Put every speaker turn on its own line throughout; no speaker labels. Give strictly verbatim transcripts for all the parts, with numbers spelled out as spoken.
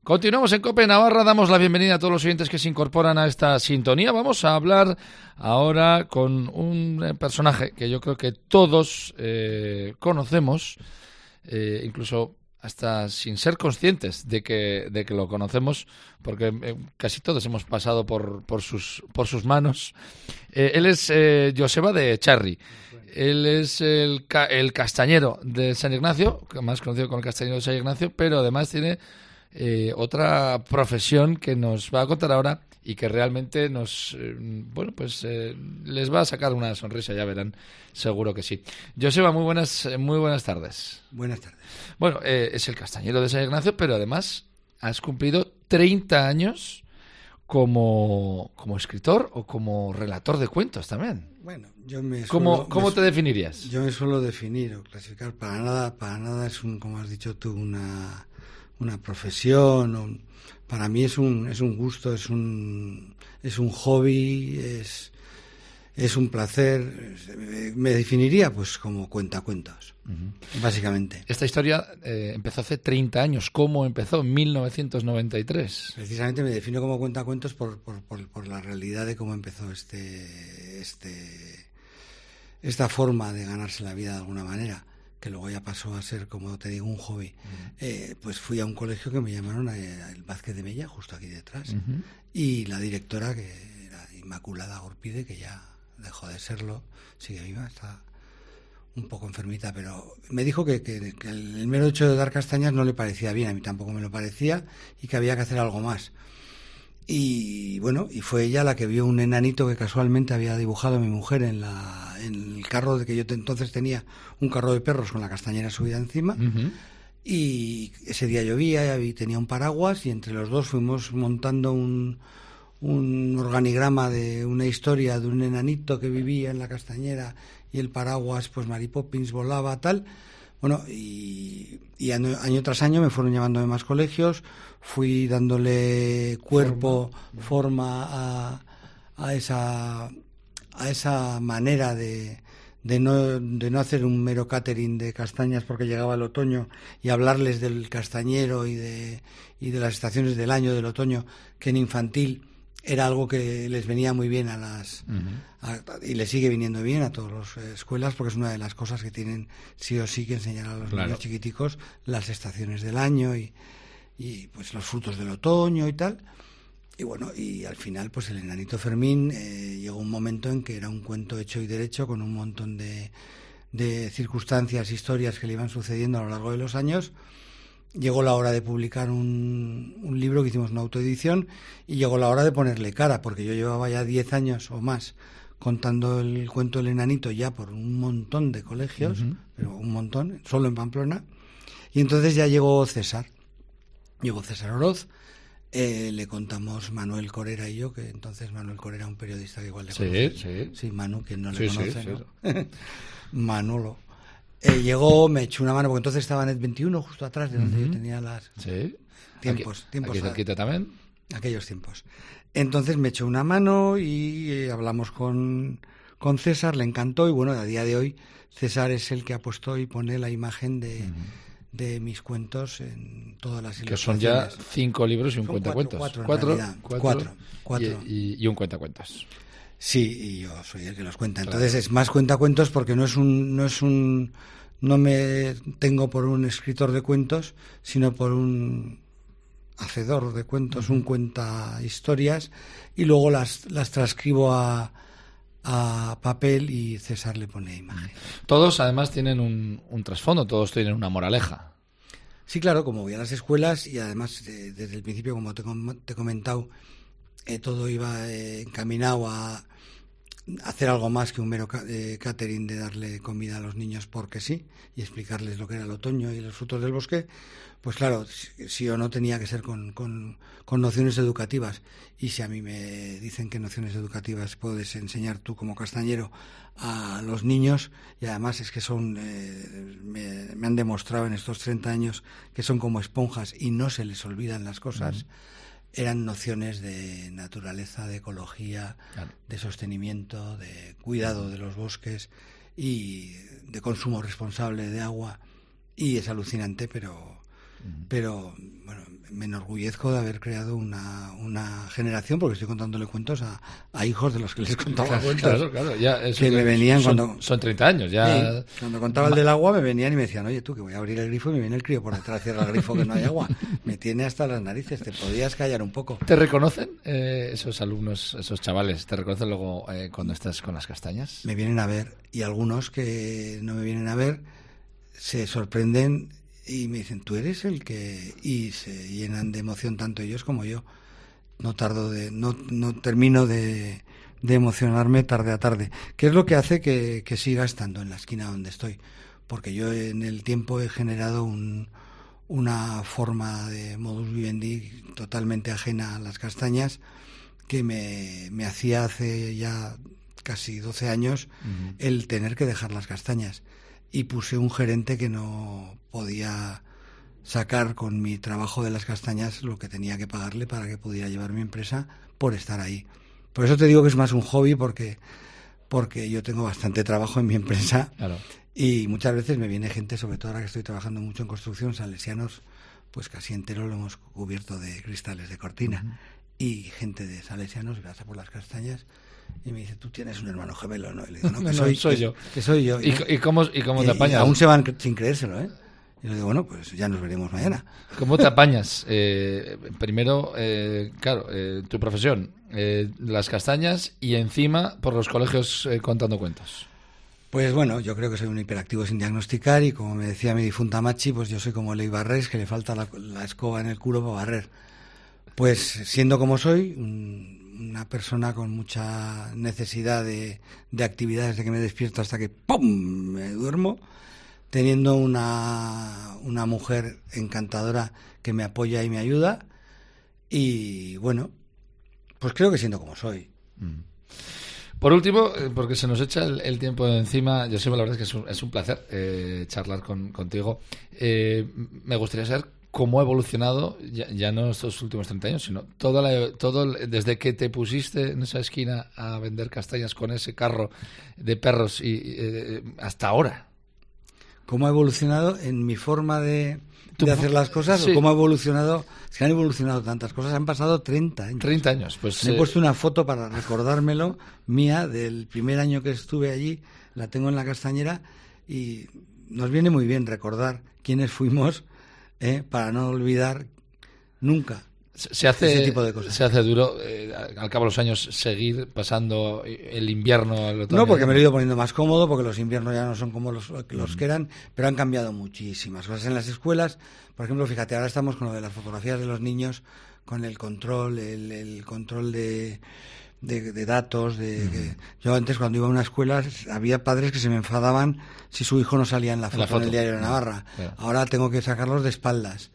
Continuamos en COPE Navarra, damos la bienvenida a todos los oyentes que se incorporan a esta sintonía. Vamos a hablar ahora con un personaje que yo creo que todos eh, conocemos, eh, incluso hasta sin ser conscientes de que, de que lo conocemos, porque eh, casi todos hemos pasado por, por, sus, por sus manos. Eh, él es eh, Joseba de Echarri. Él es el, ca- el castañero de San Ignacio, más conocido como el castañero de San Ignacio, pero además tiene eh, otra profesión que nos va a contar ahora y que realmente nos, eh, bueno, pues eh, les va a sacar una sonrisa, ya verán, seguro que sí. Joseba, muy buenas, muy buenas tardes.
Buenas tardes.
Bueno, eh, es el castañero de San Ignacio, pero además has cumplido treinta años como, como escritor o como relator de cuentos también.
Bueno, yo me
¿Cómo,
suelo,
cómo
me,
te definirías?
Yo me suelo definir o clasificar. Para nada, para nada es un, como has dicho tú, una, una profesión. Un, para mí es un, es un gusto, es un, es un hobby, es, es un placer. Me definiría, pues, como cuentacuentos, uh-huh. Básicamente.
Esta historia eh, empezó hace treinta años. ¿Cómo empezó? En mil novecientos noventa y tres.
Precisamente me defino como cuentacuentos por, por, por, por la realidad de cómo empezó este, este, esta forma de ganarse la vida de alguna manera, que luego ya pasó a ser, como te digo, un hobby. Uh-huh. Eh, pues fui a un colegio que me llamaron a, a el Vázquez de Mella, justo aquí detrás, uh-huh. Y la directora, que era Inmaculada Gorpide, que ya dejó de serlo, sigue viva, está un poco enfermita, pero me dijo que, que, que el mero hecho de dar castañas no le parecía bien, a mí tampoco me lo parecía, y que había que hacer algo más. Y bueno, y fue ella la que vio un enanito que casualmente había dibujado mi mujer en la en el carro de que yo te, entonces tenía un carro de perros con la castañera subida encima, uh-huh. Y ese día llovía y tenía un paraguas, y entre los dos fuimos montando un un organigrama de una historia de un enanito que vivía en la castañera y el paraguas, pues Mary Poppins volaba, tal. Bueno, y, y año, año tras año me fueron llamando de más colegios, fui dándole cuerpo, forma, forma a, a esa a esa manera de, de no de no hacer un mero catering de castañas porque llegaba el otoño, y hablarles del castañero y de y de las estaciones del año del otoño, que en infantil era algo que les venía muy bien a las uh-huh. a, y les sigue viniendo bien a todas las eh, escuelas, porque es una de las cosas que tienen sí o sí que enseñar a los claro. niños chiquiticos, las estaciones del año y, y pues los frutos del otoño y tal. Y bueno, y al final pues el enanito Fermín eh, llegó un momento en que era un cuento hecho y derecho, con un montón de, de circunstancias, historias que le iban sucediendo a lo largo de los años. Llegó la hora de publicar un, un libro, que hicimos una autoedición, y llegó la hora de ponerle cara, porque yo llevaba ya diez años o más contando el cuento del enanito ya por un montón de colegios, uh-huh. pero un montón, solo en Pamplona, y entonces ya llegó César, llegó César Oroz, eh, le contamos Manuel Corera y yo, que entonces Manuel Corera, un periodista que igual le
sí,
conoce,
sí.
sí, Manu, quien no le
sí,
conoce,
sí,
¿no?
sí.
Manolo. Eh, llegó, me echó una mano, porque entonces estaba en el veintiuno, justo atrás de donde uh-huh. yo tenía las
sí.
tiempos.
Aquí,
tiempos
aquí cerquita también.
Aquellos tiempos. Entonces me echó una mano y eh, hablamos con, con César, le encantó, y bueno, a día de hoy César es el que ha puesto y pone la imagen de, uh-huh. de mis cuentos en todas las
ilustraciones. Que son ya cinco libros y un cuentacuentos.
Cuatro,
cuatro,
cuatro,
cuatro,
cuatro, cuatro.
Y, y, y un cuentacuentos.
Sí, y yo soy el que los cuenta. Entonces claro. Es más cuentacuentos porque no es un, no es un, no me tengo por un escritor de cuentos, sino por un hacedor de cuentos, uh-huh. un cuenta historias, y luego las, las transcribo a, a papel y César le pone imagen.
Todos además tienen un, un trasfondo, todos tienen una moraleja.
Sí, claro, como voy a las escuelas, y además eh, desde el principio, como te, te he comentado, eh, todo iba eh, encaminado a hacer algo más que un mero eh, catering de darle comida a los niños porque sí, y explicarles lo que era el otoño y los frutos del bosque. Pues claro, si, si o no tenía que ser con, con, con nociones educativas, y si a mí me dicen que nociones educativas puedes enseñar tú como castañero a los niños, y además es que son eh, me, me han demostrado en estos treinta años que son como esponjas y no se les olvidan las cosas. Mm. Eran nociones de naturaleza, de ecología, claro. de sostenimiento, de cuidado de los bosques y de consumo responsable de agua. Y es alucinante, pero Uh-huh. Pero, bueno, me enorgullezco de haber creado una, una generación, porque estoy contándole cuentos a, a hijos de los que les contaba
claro,
cuentos.
Claro, claro. Ya, eso
que me venían
son,
cuando...
Son treinta años, ya...
Sí, cuando contaba el del agua me venían y me decían, oye, tú, que voy a abrir el grifo y me viene el crío por detrás, cierra el grifo que no hay agua. Me tiene hasta las narices, te podías callar un poco.
¿Te reconocen eh, esos alumnos, esos chavales? ¿Te reconocen luego eh, cuando estás con las castañas?
Me vienen a ver, y algunos que no me vienen a ver se sorprenden y me dicen, tú eres el que... Y se llenan de emoción tanto ellos como yo. No tardo de... No, no termino de, de emocionarme tarde a tarde. ¿Qué es lo que hace que, que siga estando en la esquina donde estoy? Porque yo en el tiempo he generado un, una forma de modus vivendi totalmente ajena a las castañas que me, me hacía hace ya casi doce años uh-huh. el tener que dejar las castañas. Y puse un gerente que no podía sacar con mi trabajo de las castañas lo que tenía que pagarle para que pudiera llevar mi empresa por estar ahí. Por eso te digo que es más un hobby, porque, porque yo tengo bastante trabajo en mi empresa.
Claro.
Y muchas veces me viene gente, sobre todo ahora que estoy trabajando mucho en construcción, salesianos, pues casi entero lo hemos cubierto de cristales de cortina. Uh-huh. Y gente de salesianos pasa por las castañas y me dice, tú tienes un hermano gemelo, ¿no? Y le digo, no, que
no,
soy,
soy
que,
yo.
Que soy yo.
¿Y, y cómo, y cómo te apañas?
Y aún se van sin creérselo, ¿eh? Y le digo, bueno, pues ya nos veremos mañana.
¿Cómo te apañas? Eh, primero, eh, claro, eh, tu profesión, eh, las castañas y encima por los colegios eh, contando cuentos.
Pues bueno, yo creo que soy un hiperactivo sin diagnosticar y como me decía mi difunta Machi, pues yo soy como Ley Barrés, que le falta la, la escoba en el culo para barrer. Pues siendo como soy, un, una persona con mucha necesidad de, de actividad desde que me despierto hasta que ¡pum! Me duermo, teniendo una, una mujer encantadora que me apoya y me ayuda, y bueno, pues creo que siendo como soy.
Mm. Por último, porque se nos echa el, el tiempo de encima, yo sé, la verdad es que es un, es un placer eh, charlar con, contigo. Eh, me gustaría saber cómo ha evolucionado, ya, ya no estos últimos treinta años, sino toda la, todo desde que te pusiste en esa esquina a vender castañas con ese carro de perros y eh, hasta ahora.
¿Cómo ha evolucionado en mi forma de,
¿Tú,
de hacer las cosas?
sí.
¿O cómo ha evolucionado? Es que han evolucionado tantas cosas, han pasado treinta años.
treinta años, pues...
Me he
eh...
puesto una foto para recordármelo, mía, del primer año que estuve allí, la tengo en la Castañera, y nos viene muy bien recordar quiénes fuimos, eh, para no olvidar nunca
se hace,
ese tipo de cosas.
Se hace duro, eh, al cabo de los años, seguir pasando el invierno al otoño.
No, porque me lo he ido poniendo más cómodo, porque los inviernos ya no son como los, los que eran, pero han cambiado muchísimas cosas en las escuelas. Por ejemplo, fíjate, ahora estamos con lo de las fotografías de los niños, con el control, el, el control de, de, de datos. De, uh-huh. que, yo antes, cuando iba a una escuela, había padres que se me enfadaban si su hijo no salía en la foto en, la foto. en el Diario de Navarra. Uh-huh. Ahora tengo que sacarlos de espaldas.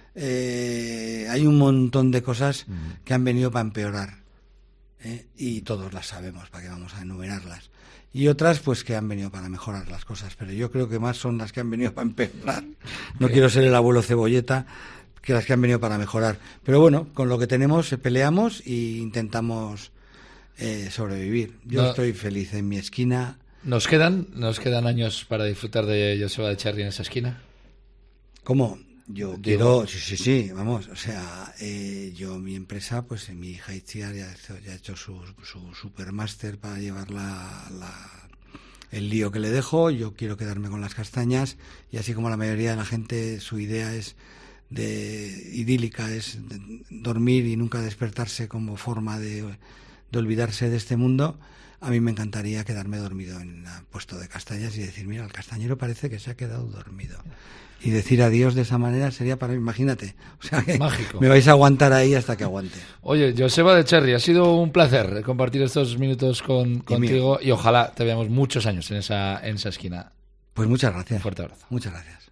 Eh, hay un montón de cosas uh-huh. que han venido para empeorar, ¿eh? Y todos las sabemos, para que vamos a enumerarlas, y otras pues que han venido para mejorar las cosas, pero yo creo que más son las que han venido para empeorar. No okay. quiero ser el abuelo cebolleta, que las que han venido para mejorar, pero bueno, con lo que tenemos peleamos e intentamos eh, sobrevivir. Yo no. estoy feliz en mi esquina.
¿Nos quedan, nos quedan años para disfrutar de Joseba Etxerri en esa esquina?
¿Cómo? Yo Digo, quiero, sí, sí, sí, vamos, o sea, eh, yo, mi empresa, pues mi hija Itziar ya, ya ha hecho su, su supermáster para llevar la, la, el lío que le dejo. Yo quiero quedarme con las castañas, y así como la mayoría de la gente, su idea es de idílica, es de dormir y nunca despertarse como forma de, de olvidarse de este mundo. A mí me encantaría quedarme dormido en el puesto de castañas y decir, mira, el castañero parece que se ha quedado dormido. Y decir adiós de esa manera sería para mí, imagínate, o sea que mágico. Me vais a aguantar ahí hasta que aguante.
Oye, Joseba Etxerri, ha sido un placer compartir estos minutos con, contigo, y, y ojalá te veamos muchos años en esa, en esa esquina.
Pues muchas gracias.
Un fuerte abrazo.
Muchas gracias.